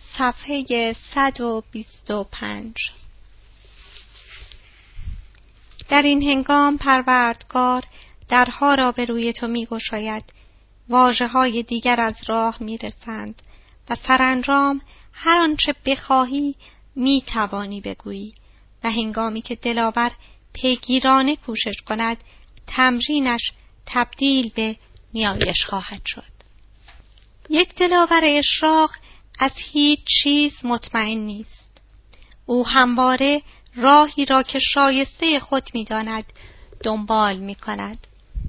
صفحه 125. در این هنگام پروردگار درها را به روی تو می گشاید، واژه‌های دیگر از راه می رسند و سرانجام هر آنچه بخواهی می توانی بگویی و هنگامی که دلاور پیگیرانه کوشش کند، تمرینش تبدیل به نیایش خواهد شد. یک دلاور اشراق از هیچ چیز مطمئن نیست. او همواره راهی را که شایسته خود می‌داند دنبال می‌کند.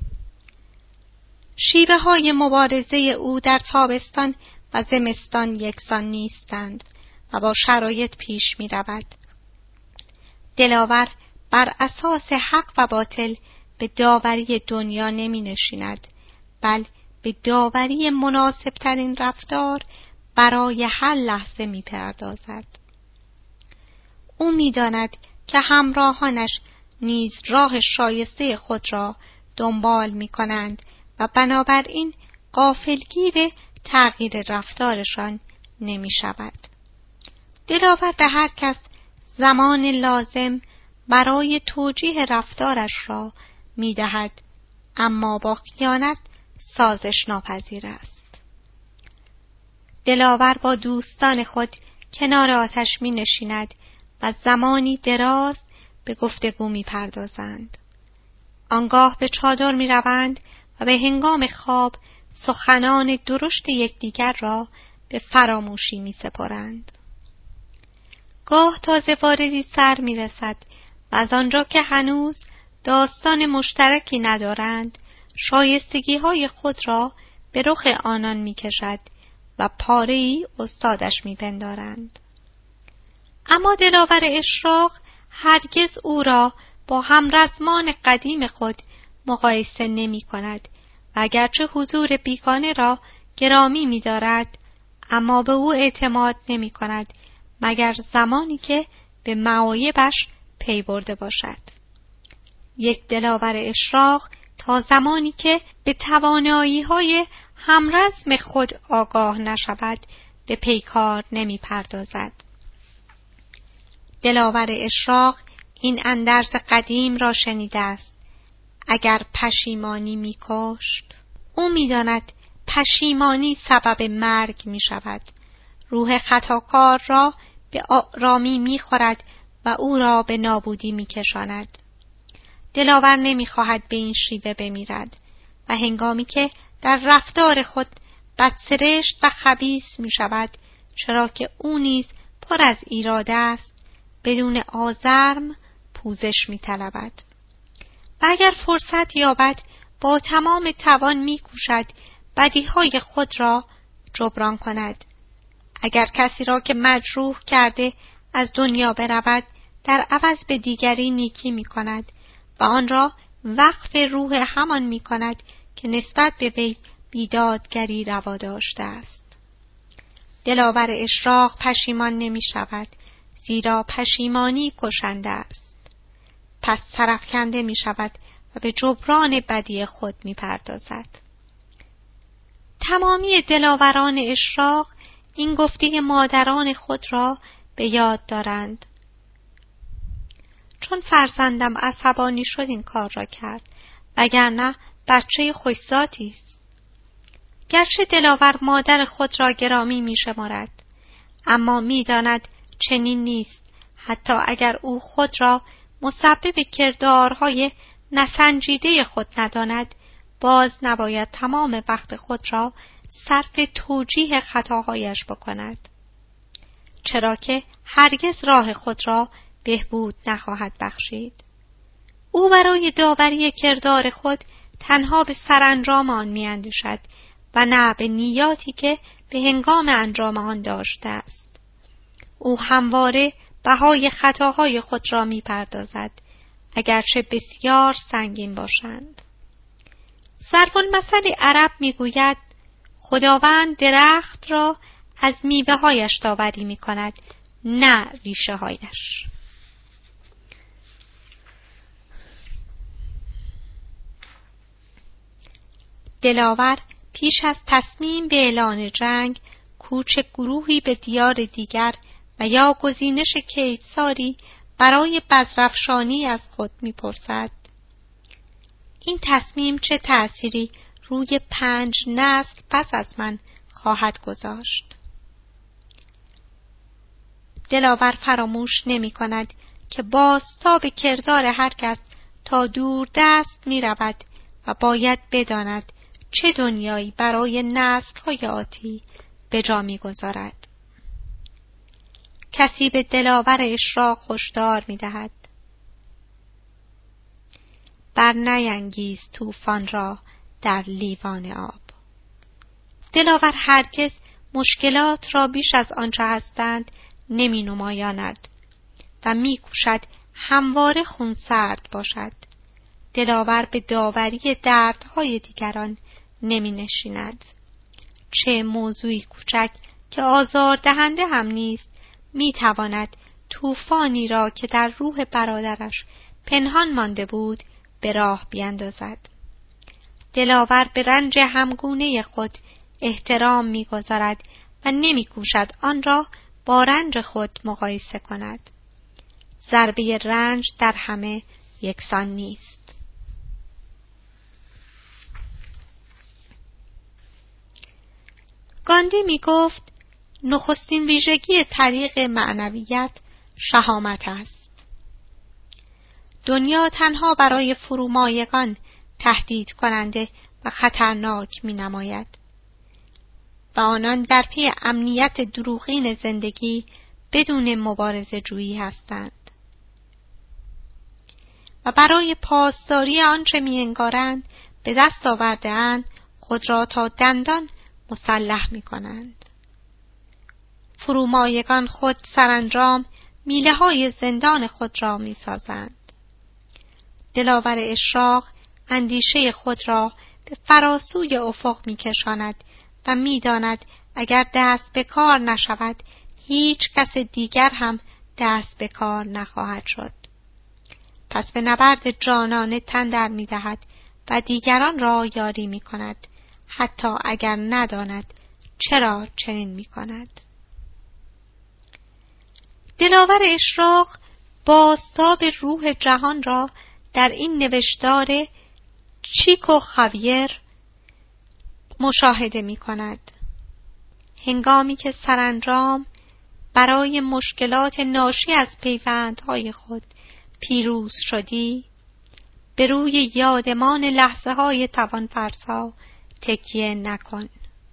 شیوه‌های مبارزه او در تابستان و زمستان یکسان نیستند و با شرایط پیش می‌رود. دلاور بر اساس حق و باطل به داوری دنیا نمی‌نشیند، بل به داوری مناسب‌ترین رفتار برای هر لحظه می‌پردازد. او می‌داند که همراهانش نیز راه شایسته خود را دنبال می‌کنند و بنابراین غافلگیر تغییر رفتارشان نمی‌شود. دلاور به هر کس زمان لازم برای توجیه رفتارش را می‌دهد، اما با خیانت سازش ناپذیر است. دلاور با دوستان خود کنار آتش می‌نشیند و زمانی دراز به گفتگو می‌پردازند. آنگاه به چادر می‌روند و به هنگام خواب سخنان درشت یکدیگر را به فراموشی می‌سپارند. گاه تازه واردی سر می‌رسد و از آنجا که هنوز داستان مشترکی ندارند، شایستگی‌های خود را به رخ آنان می‌کشد و پاره‌ای استادش می‌پندارند. اما دلاور اشراق هرگز او را با همرزمان قدیم خود مقایسه نمی‌کند و اگرچه حضور بیگانه را گرامی می‌دارد، اما به او اعتماد نمی‌کند مگر زمانی که به معایبش پی برده باشد. یک دلاور اشراق تا زمانی که به توانایی‌های همرزم خود آگاه نشود به پیکار نمی‌پردازد. دلاور اشراق این اندرز قدیم را شنیده است: اگر پشیمانی می‌کشت. او می‌داند پشیمانی سبب مرگ می‌شود. روح خطاکار را به آرامی می‌خورد و او را به نابودی می‌کشاند. دلاور نمی‌خواهد به این شیوه بمیرد و هنگامی که در رفتار خود بدسرشت و خبیث می‌شود، چرا که او نیز پر از ایراده است، بدون آزرم پوزش می‌طلبد و اگر فرصت یابد با تمام توان می‌کوشد بدیهای خود را جبران کند. اگر کسی را که مجروح کرده از دنیا برود، در عوض به دیگری نیکی می‌کند و آن را وقف روح همان می‌کند که نسبت به وی بیدادگری روا داشته است. دلاور اشراق پشیمان نمی‌شود، زیرا پشیمانی کشنده است. پس سرافکنده می‌شود و به جبران بدی خود می‌پردازد. تمامی دلاوران اشراق این گفته مادران خود را به یاد دارند: چون فرزندم عصبانی شد این کار را کرد، وگرنه بچه خوش‌ذاتی است. گرچه دلاور مادر خود را گرامی می‌شمارد، اما می‌داند چنین نیست. حتی اگر او خود را مسبب کردارهای نسنجیده خود نداند، باز نباید تمام وقت خود را صرف توجیه خطاهایش بکند، چرا که هرگز راه خود را بهبود نخواهد بخشید. او برای داوری کردار خود تنها به سرانجام آن می‌اندیشد و نه به نیاتی که به هنگام انجام آن داشته است. او همواره بهای خطاهای خود را می‌پردازد، اگرچه بسیار سنگین باشند. ضرب المثل عرب می‌گوید: خداوند درخت را از میوه‌هایش داوری می‌کند، نه ریشه‌هایش. دلاور پیش از تصمیم به اعلان جنگ کوچ گروهی به دیار دیگر و یا گزینش کیدساری برای بذرافشانی از خود می‌پرسد. این تصمیم چه تأثیری روی 5 نسل پس از من خواهد گذاشت؟ دلاور فراموش نمی‌کند که بازتاب کردار هر کس تا دور دست می‌رود و باید بداند چه دنیایی برای نسل‌های آتی به جا می‌گذارد. کسی به دلاور اشراق هشدار می‌دهد: بر نینگیز طوفان را در لیوان آب. دلاور هرگز مشکلات را بیش از آنچه هستند نمی نمایاند و می کوشد همواره خونسرد باشد. دلاور به داوری دردهای دیگران نمی نشیند. چه موضوعی کوچک که آزاردهنده هم نیست می تواند طوفانی را که در روح برادرش پنهان مانده بود به راه بیندازد. دلاور به رنج همگونه خود احترام می‌گذارد و نمی‌کوشد آن را با رنج خود مقایسه کند. ضربه رنج در همه یکسان نیست. گاندی می‌گفت نخستین ویژگی طریق معنویت شهامت است. دنیا تنها برای فرومایگان تهدید کننده و خطرناک می نماید و آنان در پی امنیت دروغین زندگی بدون مبارزه جویی هستند و برای پاسداری آنچه می انگارند به دست آورده اند خود را تا دندان مسلح می کنند. فرومایگان خود سرانجام میله های زندان خود را می سازند. دلاور اشراق اندیشه خود را به فراسوی افق می کشاند و می داند اگر دست به کار نشود هیچ کس دیگر هم دست به کار نخواهد شد. پس به نبرد جانانه تن در می دهد و دیگران را یاری می کند حتی اگر نداند چرا چنین می کند. دلاور اشراق بازتاب روح جهان را در این نوشتار چیکو خاویر مشاهده می کند. هنگامی که سرانجام برای مشکلات ناشی از پیوندهای خود پیروز شدی، به روی یادمان لحظه های توانفرسا تکیه نکن.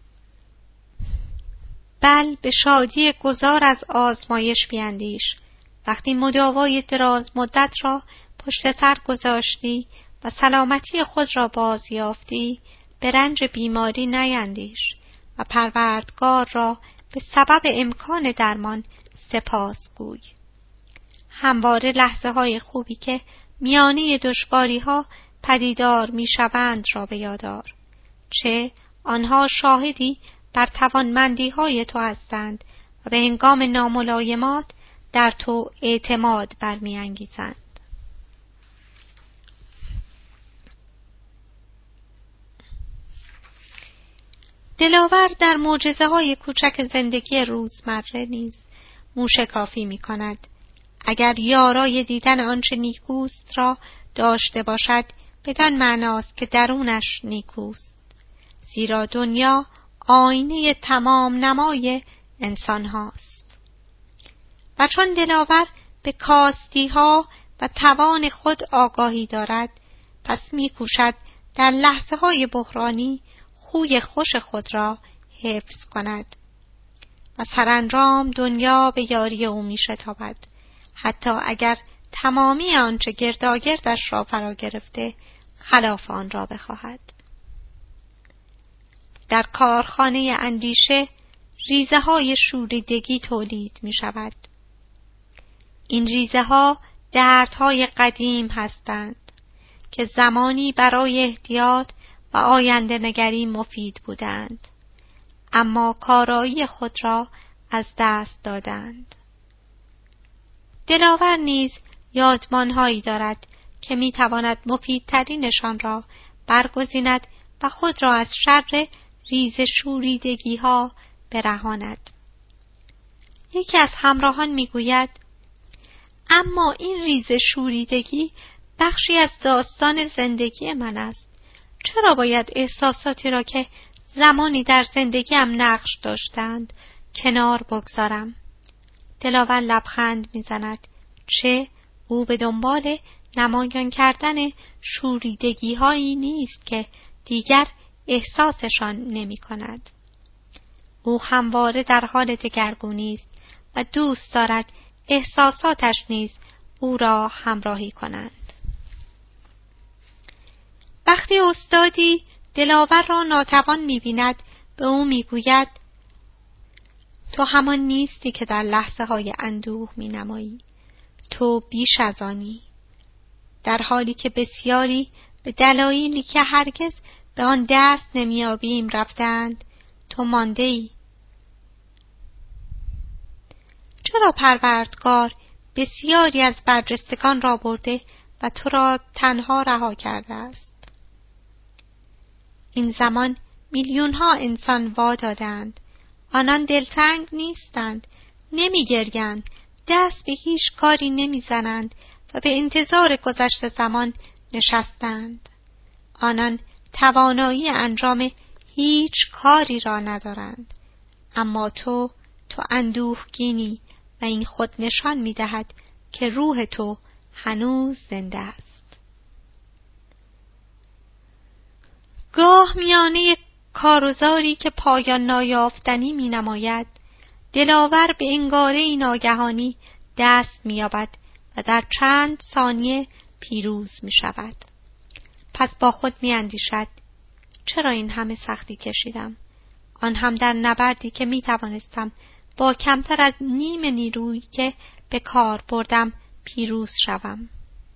بل به شادی گذار از آزمایش بیندیش. وقتی مداوای دراز مدت را پشت سر گذاشتی و سلامتی خود را بازیافتی، به رنج بیماری نیندیش و پروردگار را به سبب امکان درمان سپاس گوی. همواره لحظه های خوبی که میانه دشواری ها پدیدار می شوند را به یاد آر. چه آنها شاهدی بر توانمندی های تو هستند و به هنگام ناملایمات در تو اعتماد برمی انگیزند. دلاور در معجزه‌های کوچک زندگی روزمره نیز موشکافی می‌کند. اگر یارای دیدن آنچه نیکوست را داشته باشد، بدان معناست که درونش نیکوست. زیرا دنیا آینه تمام نمای انسان هاست. و چون دلاور به کاستی‌ها و توان خود آگاهی دارد، پس می‌کوشد در لحظه‌های بحرانی خوی خوش خود را حفظ کند و سرانجام دنیا به یاری او می شتابد، حتی اگر تمامی آنچه گرداگردش را فرا گرفته خلاف آن را بخواهد. در کارخانه اندیشه ریزه های شوریدگی تولید می شود. این ریزه ها دردهای قدیم هستند که زمانی برای احتیاط و آینده نگری مفید بودند، اما کارایی خود را از دست دادند. دلاور نیز یادمانهایی دارد که میتواند مفیدترینشان را برگزیند و خود را از شر ریز شوریدگی ها برهاند. یکی از همراهان میگوید اما این ریزه شوریدگی بخشی از داستان زندگی من است. چرا باید احساساتی را که زمانی در زندگیم نقش داشتند کنار بگذارم؟ دلاور لبخند میزند. چه او به دنبال نمایان کردن شوریدگی هایی نیست که دیگر احساسشان نمی کند. او همواره در حال دگرگونی است و دوست دارد احساساتش نیز او را همراهی کنند. وقتی استادی دلاور را ناتوان می‌بیند به او می‌گوید تو همان نیستی که در لحظه های اندوه می‌نمایی. تو بیش از آنی. در حالی که بسیاری به دلایلی که هرگز به آن دست نمی‌یابیم رفتند، تو مانده‌ای. چرا پروردگار بسیاری از برجستگان را برده و تو را تنها رها کرده است؟ این زمان میلیون‌ها انسان وا دادند. آنان دلتنگ نیستند، نمی‌گریند، دست به هیچ کاری نمی‌زنند و به انتظار گذشت زمان نشستند. آنان توانایی انجام هیچ کاری را ندارند. اما تو اندوهگینی و این خود نشان می‌دهد که روح تو هنوز زنده است. گاه میانه کارگزاری که پایان نایافتنی می‌نماید، دلاور به انگاره‌ای ناگهانی دست می‌یابد و در چند ثانیه پیروز می‌شود. پس با خود می‌اندیشد چرا این همه سختی کشیدم؟ آن هم در نبردی که می‌توانستم با کمتر از نیم نیرویی که به کار بردم پیروز شوم.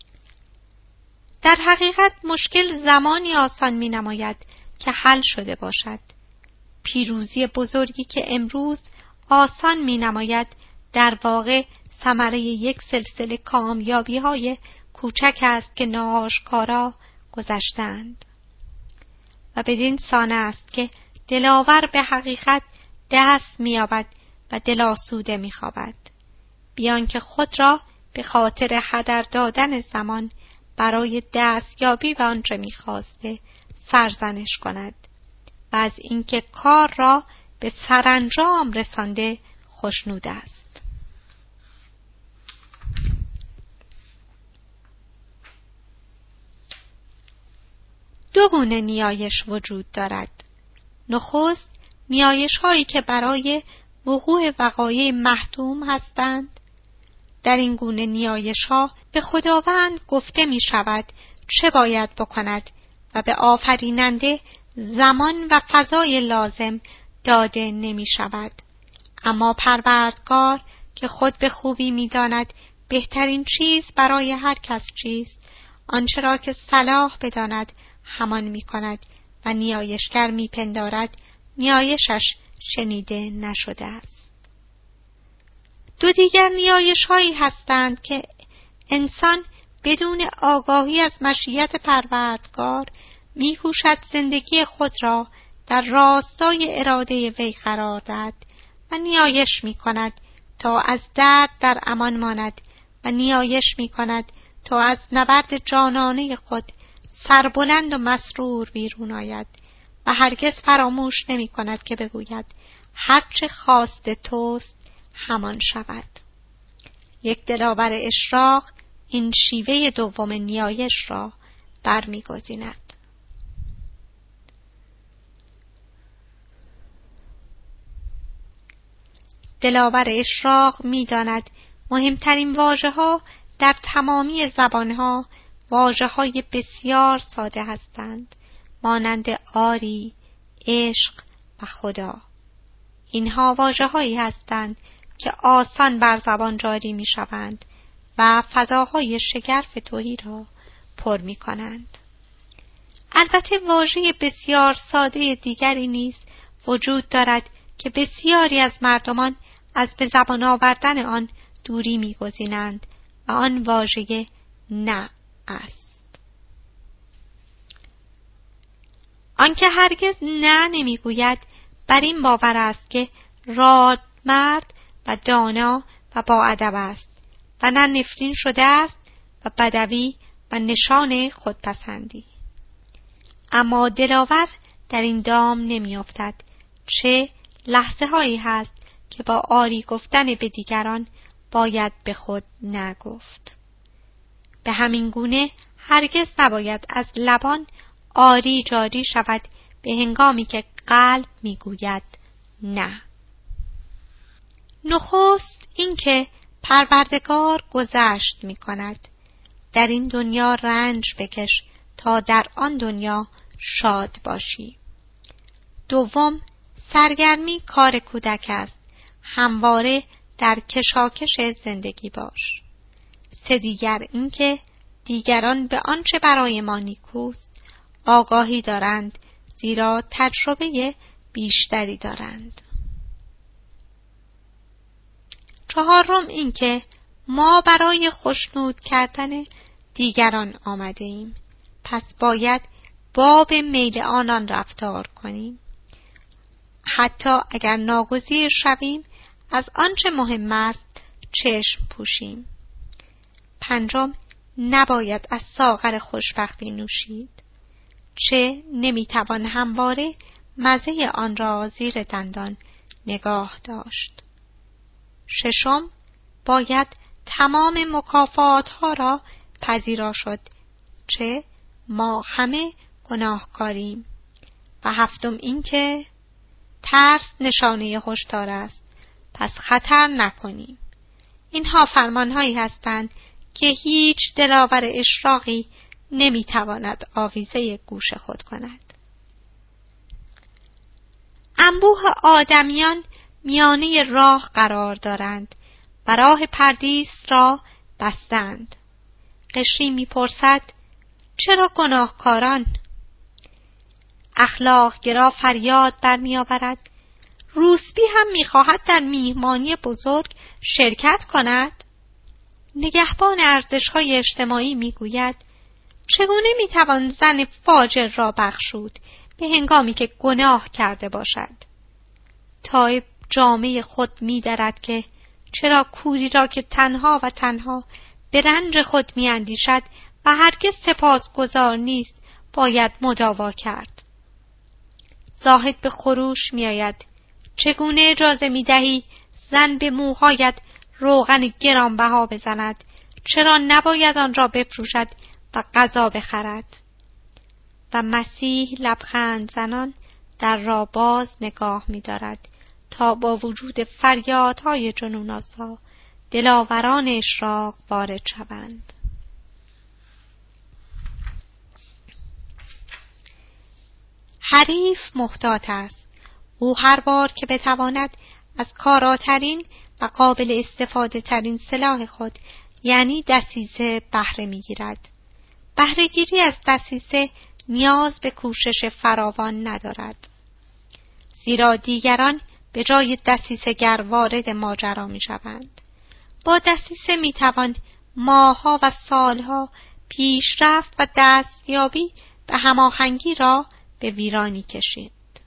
در حقیقت مشکل زمانی آسان می‌نماید که حل شده باشد. پیروزی بزرگی که امروز آسان می‌نماید در واقع ثمره یک سلسله کامیابی‌های کوچک است که ناآشکارا گذشتند. و بدین سانه است که دلاور به حقیقت دست می‌یابد و دل آسوده می‌خوابد، بیان که خود را به خاطر هدر دادن زمان برای دستیابی به آنچه می‌خواسته سرزنش کند و از اینکه کار را به سرانجام رسانده خوشنود است. دو گونه نیایش وجود دارد. نخست نیایش هایی که برای وقوع وقایع محتوم هستند. در این گونه نیایش ها به خداوند گفته می شود چه باید بکند و به آفریننده زمان و فضای لازم داده نمی شود. اما پروردگار که خود به خوبی می داند بهترین چیز برای هر کس چیست، آنچه را که صلاح بداند همان می کند و نیایشگر می پندارد نیایشش شنیده نشده است. دو دیگر نیایش هایی هستند که انسان بدون آگاهی از مشیت پروردگار می کوشد زندگی خود را در راستای اراده وی قرار دهد و نیایش می کند تا از درد در امان ماند و نیایش می کند تا از نبرد جانانه خود سربلند و مسرور بیرون آید و هرگز فراموش نمی کند که بگوید هرچه خواست توست همان شود. یک دلاور اشراق این شیوه دوم نیایش را برمی‌گزیند. دلاور اشراق می‌داند مهمترین واژه‌ها در تمامی زبان‌ها واژه‌های بسیار ساده هستند، مانند آری، عشق و خدا. اینها واژه‌هایی هستند که آسان بر زبان جاری می‌شوند و فضاهای شگرف تهی را پر می‌کنند. البته واژه بسیار ساده دیگری نیز وجود دارد که بسیاری از مردمان از به زبان آوردن آن دوری می‌گزینند و آن واژه نه است. آنکه هرگز نه نمی‌گوید بر این باور است که راد مرد و دانا و با ادب است و نه نفرین شده است و بدوی و نشان خودپسندی. اما دلاور در این دام نمی افتد. چه لحظه هایی هست که با آری گفتن به دیگران باید به خود نگفت. به همین گونه هرگز نباید از لبان آری جاری شود به هنگامی که قلب میگوید نه. نخست اینکه پروردگار گذشت می کند. در این دنیا رنج بکش تا در آن دنیا شاد باشی. دوم، سرگرمی کار کودک است. همواره در کشاکش زندگی باش. سه دیگر اینکه دیگران به آنچه برای ما نیکوست آگاهی دارند، زیرا تجربه بیشتری دارند. چهارم اینکه ما برای خوشنود کردن دیگران آمده ایم، پس باید باب میل آنان رفتار کنیم. حتی اگر ناگزیر شویم از آنچه مهم است چشم پوشیم. پنجم، نباید از ساغر خوشبختی نوشید، چه نمیتوان همواره مزه آن را زیر دندان نگاه داشت. ششم، باید تمام مکافات ها را پذیرا شد، چه ما همه گناهکاریم. و هفتم اینکه ترس نشانه هشدار است، پس خطر نکنیم. اینها فرمانهایی هستند که هیچ دلاور اشراقی نمیتواند آویزه گوش خود کند. انبوه آدمیان میانه راه قرار دارند و راه پردیس را بستند. قشری میپرسد چرا گناهکاران؟ اخلاق گرا فریاد برمیآورد روسبی هم میخواهد در میهمانی بزرگ شرکت کند. نگهبان ارزش‌های اجتماعی میگوید چگونه میتوان زن فاجر را بخشود به هنگامی که گناه کرده باشد؟ تایب جامه خود می‌درد که چرا کوری را که تنها و تنها به رنج خود می‌اندیشد و هرگز سپاسگزار نیست باید مداوا کرد. زاهد به خروش می‌آید. چگونه اجازه می‌دهی زن به موهایت روغن گرانبها بزند؟ چرا نباید آن را بفروشد و غذا بخرد؟ و مسیح لبخند زنان در را باز نگاه می‌دارد تا با وجود فریادهای جنون‌آسا دلاوران اشراق وارد شوند. حریف محتاط است. او هر بار که بتواند از کاراترین و قابل استفاده ترین سلاح خود یعنی دسیسه بهره می‌گیرد. بهره‌گیری از دسیسه نیاز به کوشش فراوان ندارد، زیرا دیگران به جای دسیسه گر وارد ماجرا می‌شوند. با دسیسه می‌توان ماه‌ها و سال‌ها پیشرفت و دستیابی به هماهنگی را به ویرانی کشید.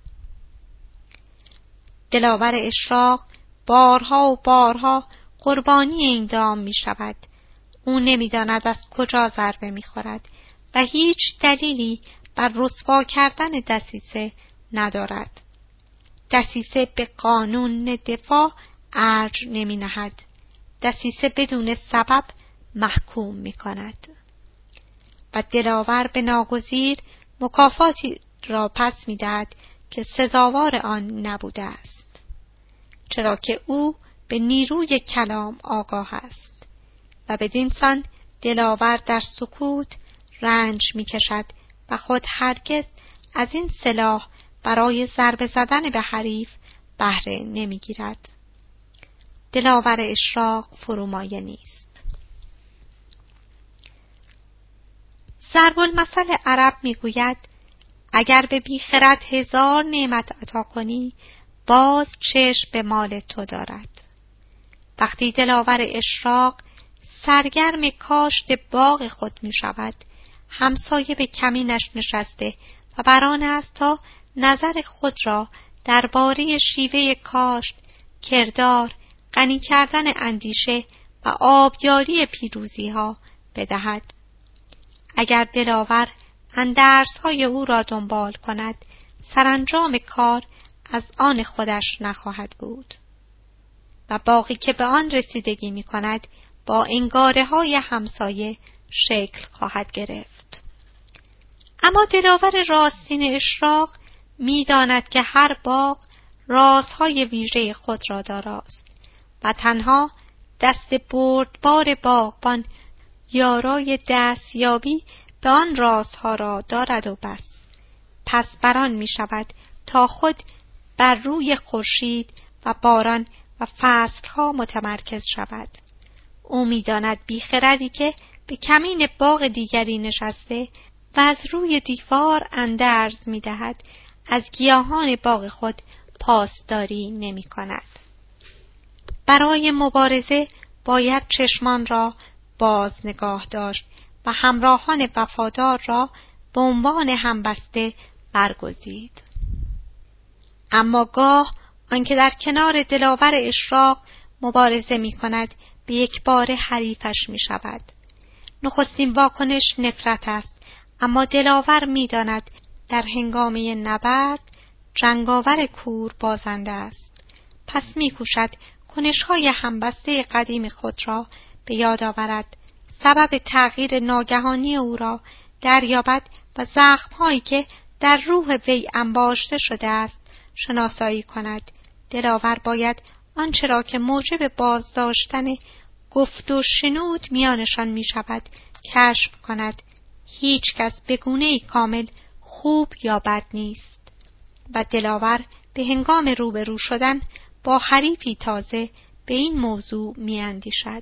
دلاور اشراق بارها و بارها قربانی این دام می‌شود. او نمی‌داند از کجا ضربه می‌خورد و هیچ دلیلی بر رسوا کردن دسیسه ندارد. دسیسه به قانون دفاع ارج نمی‌نهد. دسیسه بدون سبب محکوم می‌کند. و دلاور به ناگزیر مکافاتی را پس می‌دهد که سزاوار آن نبوده است، چرا که او به نیروی کلام آگاه است و بدین سان دلاور در سکوت رنج می‌کشد و خود هرگز از این سلاح برای ضربه زدن به حریف بهره نمی‌گیرد. دلاور اشراق فرومایه نیست. ضرب المثل عرب میگوید اگر به بیخرد 1000 نعمت عطا کنی باز چشم به مال تو دارد. وقتی دلاور اشراق سرگرم کاشت باغ خود می شود، همسایه به کمینش نشسته و بران است تا نظر خود را درباره شیوه کاشت، کردار، غنی کردن اندیشه و آبیاری پیروزی‌ها بدهد. اگر دلاور اندرس‌های او را دنبال کند، سرانجام کار از آن خودش نخواهد بود و باغی که به آن رسیدگی می‌کند با انگاره‌های همسایه شکل خواهد گرفت. اما دلاور راستین اشراق می‌داند که هر باغ رازهای ویژه خود را داراست و تنها دست بردبار باغبان یارای دستیابی به آن رازها را دارد و بس. پس بران می شود تا خود بر روی خورشید و باران و فصلها متمرکز شود. او می داند بیخردی که به کمین باغ دیگری نشسته و از روی دیوار اندرز می دهد، از گیاهان باغ خود پاسداری نمی کند. برای مبارزه باید چشمان را باز نگاه داشت و همراهان وفادار را به عنوان همبسته برگزید. اما گاه آنکه در کنار دلاور اشراق مبارزه می کند به یک بار حریفش می شود. نخستین واکنش نفرت است، اما دلاور می داند در هنگامه نبرد جنگاور کور بازنده است. پس می کوشد کنش‌های همبسته قدیم خود را به یاد آورد، سبب تغییر ناگهانی او را دریابد و زخم‌هایی که در روح وی انباشته شده است شناسایی کند. دلاور باید آنچه را که موجب بازداشتن گفت و شنود میانشان می شود کشف کند. هیچ کس به گونه‌ای کامل خوب یا بد نیست و دلاور به هنگام روبرو شدن با حریفی تازه به این موضوع می اندیشد.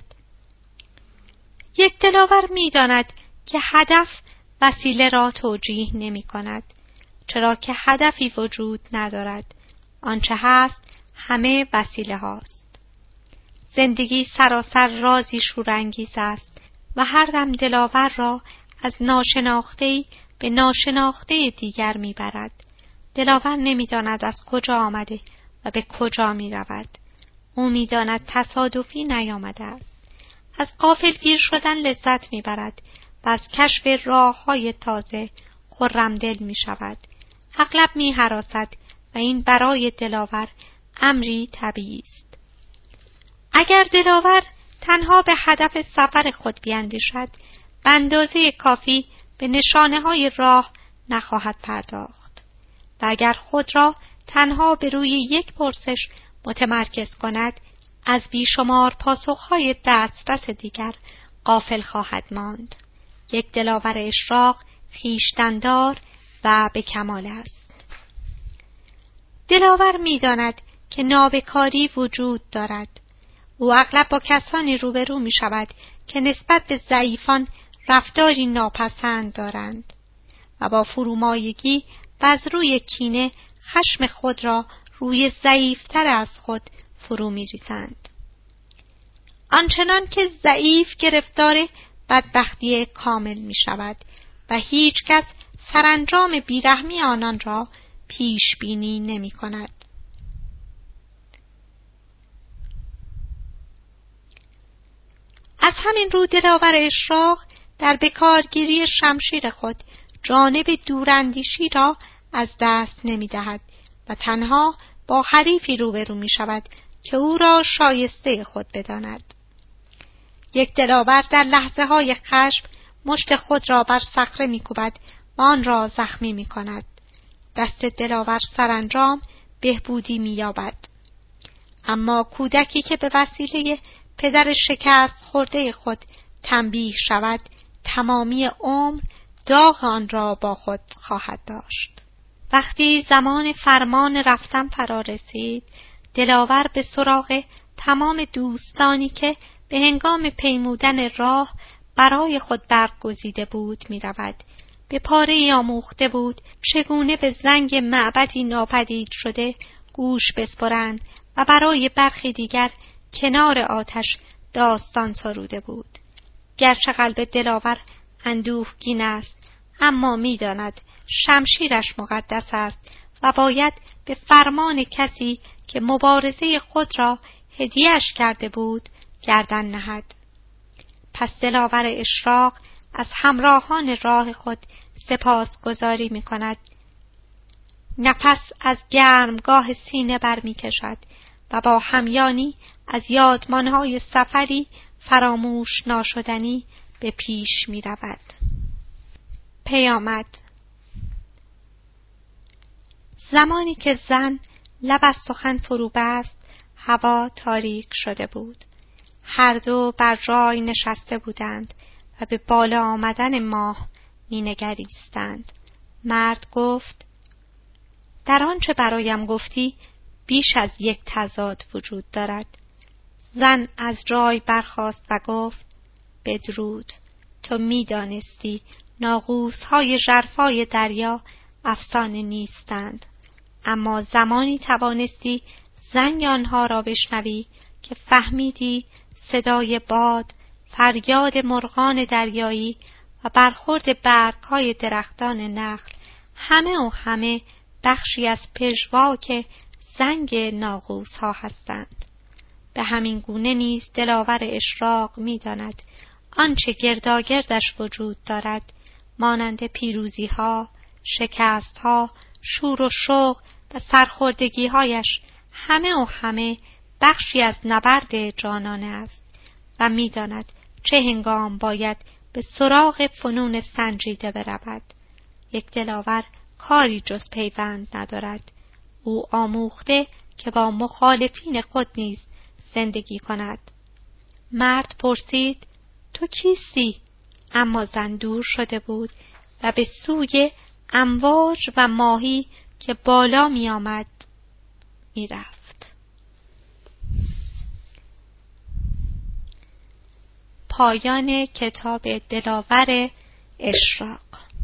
یک دلاور می داند که هدف وسیله را توجیه نمی کند، چرا که هدفی وجود ندارد. آنچه هست همه وسیله هاست. زندگی سراسر رازی شورانگیز است و هر دم دلاور را از ناشناخته‌ای به ناشناخته دیگر می برد. دلاور نمی داند از کجا آمده و به کجا می رود. او می داند تصادفی نیامده است. از غافلگیر شدن لذت می برد و از کشف راه‌های تازه خرمدل می شود. اغلب می هراسد و این برای دلاور امری طبیعی است. اگر دلاور تنها به هدف سفر خود بیندیشد، به اندازه کافی به نشانه‌های راه نخواهد پرداخت و اگر خود را تنها به روی یک پرسش متمرکز کند، از بیشمار پاسخهای دسترس دیگر غافل خواهد ماند. یک دلاور اشراق خویشتن‌دار و به کمال است. دلاور می‌داند که نابکاری وجود دارد. او اغلب با کسانی روبرو می‌شود که نسبت به ضعیفان رفتاری ناپسند دارند و با فرومایگی و از روی کینه خشم خود را روی ضعیفتر از خود فرو می‌ریزند. آنچنان که ضعیف گرفتار بدبختی کامل می‌شود و هیچ کس سرانجام بیرحمی آنان را پیش بینی نمی‌کند. از همین رو دلاور اشراق در بکارگیری شمشیر خود جانب دوراندیشی را از دست نمی‌دهد و تنها با حریفی روبرو می‌شود که او را شایسته خود بداند. یک دلاور در لحظه‌های خشم مشت خود را بر صخره می‌کوبد و آن را زخمی می‌کند. دست دلاور سرانجام بهبودی می‌یابد. اما کودکی که به وسیله پدر شکست خورده خود تنبیه شود، تمامی عمر داغ آن را با خود خواهد داشت. وقتی زمان فرمان رفتن فرا رسید، دلاور به سراغ تمام دوستانی که به هنگام پیمودن راه برای برای برگزیده بود می رود. به پاره‌ای آموخته بود چگونه به زنگ معبدی ناپدید شده گوش بسپرند و برای برخی دیگر کنار آتش داستان سروده بود. گرچه قلب دلاور اندوهگین است، اما می داند شمشیرش مقدس است و باید به فرمان کسی که مبارزه خود را هدیه‌اش کرده بود گردن نهد. پس دلاور اشراق از همراهان راه خود سپاسگزاری می کند. نفس از گرمگاه سینه برمی کشد و با همیانی از یادمانهای سفری فراموش ناشدنی به پیش می رود. پیامد. زمانی که زن لب از سخن فرو بست، هوا تاریک شده بود. هر دو بر جای نشسته بودند و به بالا آمدن ماه می نگریستند. مرد گفت: در آنچه برایم گفتی بیش از یک تضاد وجود دارد. زن از جای برخاست و گفت: بدرود. تو می دانستی ناقوس‌های ژرفای دریا افسانه نیستند، اما زمانی توانستی زنگ آنها را بشنوی که فهمیدی صدای باد، فریاد مرغان دریایی و برخورد برگ‌های درختان نخل همه بخشی از پژواک زنگ ناقوس‌ها هستند. به همین گونه نیز دلاور اشراق می‌داند آنچه گرداگردش وجود دارد، مانند پیروزی‌ها، شکست‌ها، شور و شوق و سرخوردگی‌هایش همه بخشی از نبرد جانانه است و می‌داند چه هنگام باید به سراغ فنون سنجیده برود. یک دلاور کاری جز پیوند ندارد. او آموخته که با مخالفین خود نیز زندگی کند. مرد پرسید: تو کیستی؟ اما زن دور شده بود و به سوی امواج و ماهی که بالا می آمد می رفت. پایان کتاب دلاور اشراق.